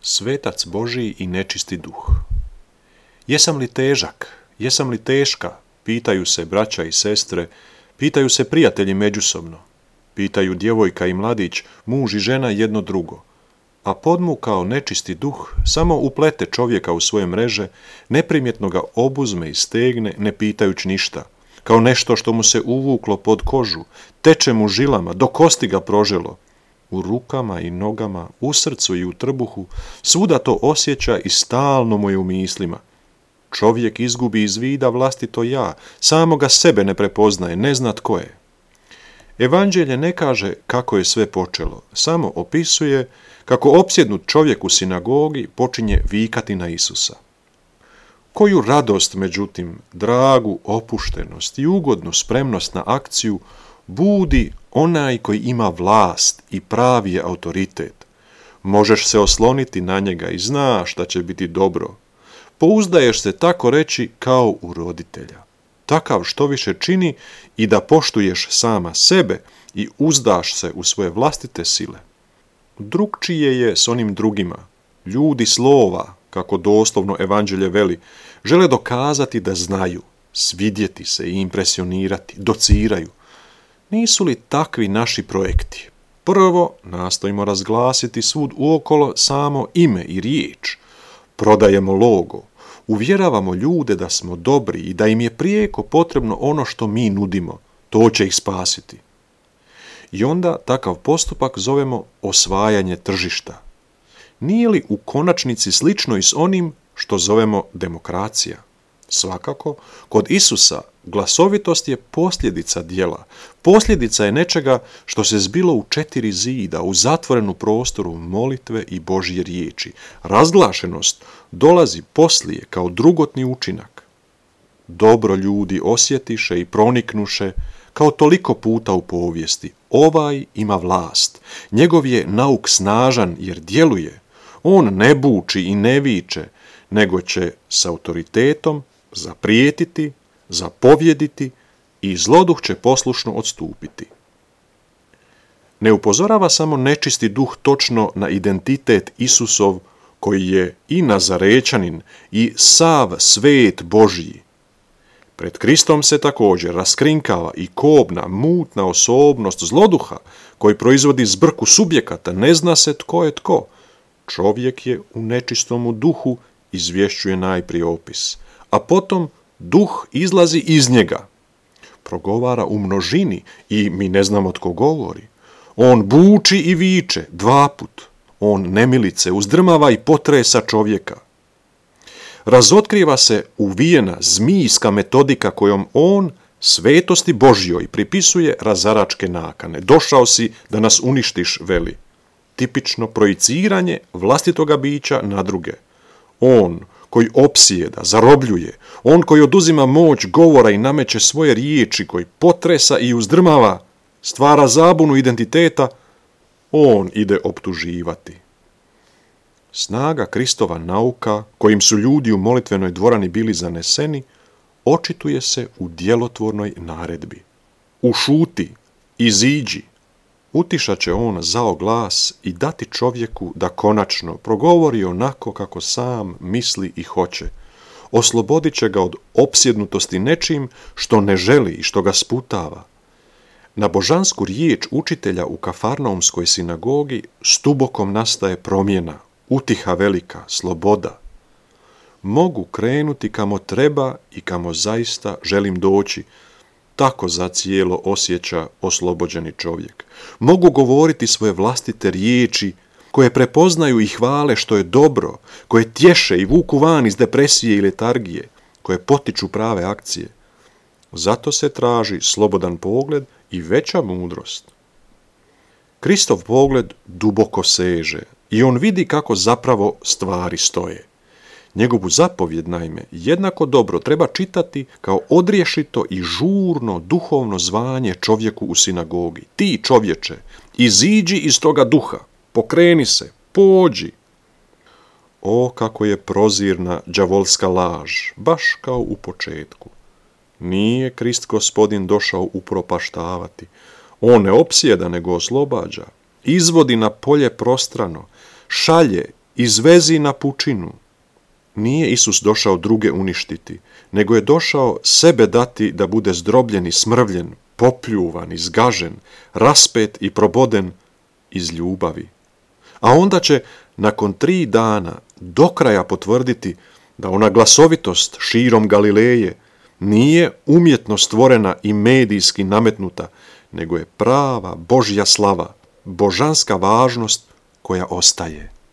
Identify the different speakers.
Speaker 1: Svetac Božji i nečisti duh. Jesam li težak? Jesam li teška? Pitaju se braća i sestre, pitaju se prijatelji međusobno. Pitaju djevojka i mladić, muž i žena jedno drugo. A podmukao nečisti duh samo uplete čovjeka u svoje mreže, neprimjetno ga obuzme i stegne, ne pitajući ništa. Kao nešto što mu se uvuklo pod kožu, teče mu žilama, do kosti ga proželo. U rukama i nogama, u srcu i u trbuhu, svuda to osjeća i stalno mu je u mislima. Čovjek izgubi iz vida vlastito ja, samoga sebe ne prepoznaje, ne zna tko je. Evanđelje ne kaže kako je sve počelo, samo opisuje kako opsjednut čovjek u sinagogi počinje vikati na Isusa. Koju radost, međutim, dragu opuštenost i ugodnu spremnost na akciju budi onaj koji ima vlast i pravi je autoritet. Možeš se osloniti na njega i znaš da će biti dobro. Pouzdaješ se tako reći kao u roditelja. Takav što više čini i da poštuješ sama sebe i uzdaš se u svoje vlastite sile. Drukčije je s onim drugima. Ljudi slova, kako doslovno evanđelje veli, žele dokazati da znaju, svidjeti se i impresionirati, dociraju. Nisu li takvi naši projekti? Prvo, nastojimo razglasiti svud uokolo samo ime i riječ. Prodajemo logo, uvjeravamo ljude da smo dobri i da im je prijeko potrebno ono što mi nudimo. To će ih spasiti. I onda takav postupak zovemo osvajanje tržišta. Nije li u konačnici slično i s onim što zovemo demokracija? Svakako, kod Isusa glasovitost je posljedica djela. Posljedica je nečega što se zbilo u 4 zida, u zatvorenu prostoru molitve i Božje riječi. Razglašenost dolazi poslije kao drugotni učinak. Dobro ljudi osjetiše i proniknuše kao toliko puta u povijesti. Ovaj ima vlast. Njegov je nauk snažan jer djeluje. On ne buči i ne viče, nego će s autoritetom zaprijetiti, zapovjediti i zloduh će poslušno odstupiti. Ne upozorava samo nečisti duh točno na identitet Isusov, koji je i Nazarečanin i sav svet Božji. Pred Kristom se također raskrinkava i kobna, mutna osobnost zloduha, koji proizvodi zbrku subjekata, ne zna se tko je tko. Čovjek je u nečistomu duhu, izvješćuje najprije opis, a potom duh izlazi iz njega. Progovara u množini i mi ne znamo tko govori. On buči i viče 2 put. On nemilice uzdrmava i potresa čovjeka. Razotkriva se uvijena zmijska metodika kojom on svetosti Božjoj pripisuje razaračke nakane. Došao si da nas uništiš, veli. Tipično projiciranje vlastitoga bića na druge. On koji opsijeda, zarobljuje, on koji oduzima moć govora i nameće svoje riječi, koji potresa i uzdrmava, stvara zabunu identiteta, on ide optuživati. Snaga Kristova nauka, kojim su ljudi u molitvenoj dvorani bili zaneseni, očituje se u djelotvornoj naredbi. Ušuti, iziđi. Utišat će on zao glas i dati čovjeku da konačno progovori onako kako sam misli i hoće. Oslobodit će ga od opsjednutosti nečim što ne želi i što ga sputava. Na božansku riječ učitelja u Kafarnaumskoj sinagogi stubokom nastaje promjena, utiha velika, sloboda. Mogu krenuti kamo treba i kamo zaista želim doći. Tako zacijelo osjeća oslobođeni čovjek. Mogu govoriti svoje vlastite riječi koje prepoznaju i hvale što je dobro, koje tješe i vuku van iz depresije i letargije, koje potiču prave akcije. Zato se traži slobodan pogled i veća mudrost. Kristov pogled duboko seže i on vidi kako zapravo stvari stoje. Njegovu zapovjed, naime, jednako dobro treba čitati kao odriješito i žurno duhovno zvanje čovjeku u sinagogi. Ti, čovječe, iziđi iz toga duha, pokreni se, pođi. O, kako je prozirna đavolska laž, baš kao u početku. Nije Krist Gospodin došao upropaštavati. On ne opsjeda, nego oslobađa. Izvodi na polje prostrano, šalje izvezi na pučinu. Nije Isus došao druge uništiti, nego je došao sebe dati da bude zdrobljen i smrvljen, popljuvan i zgažen, raspet i proboden iz ljubavi. A onda će nakon 3 dana do kraja potvrditi da ona glasovitost širom Galileje nije umjetno stvorena i medijski nametnuta, nego je prava Božja slava, božanska važnost koja ostaje.